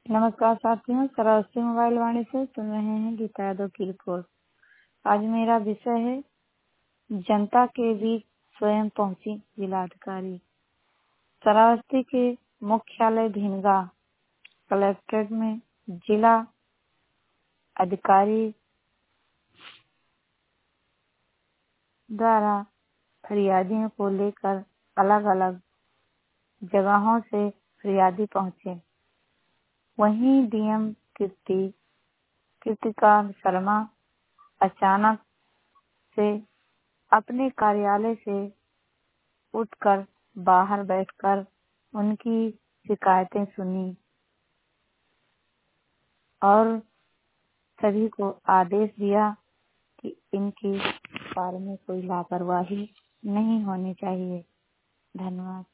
नमस्कार साथियों, सरस्वती मोबाइल वाणी से सुन रहे हैं गीता यादव की रिपोर्ट। आज मेरा विषय है जनता के बीच स्वयं पहुंची जिलाधिकारी। श्रावस्ती के मुख्यालय भिनगा कलेक्ट्रेट में जिला अधिकारी द्वारा फरियादियों को लेकर अलग अलग जगहों से फरियादी पहुंचे। वहीं डीएम कृतिका शर्मा अचानक से अपने कार्यालय से उठकर बाहर बैठकर उनकी शिकायतें सुनी और सभी को आदेश दिया कि इनके बारे में कोई लापरवाही नहीं होनी चाहिए। धन्यवाद।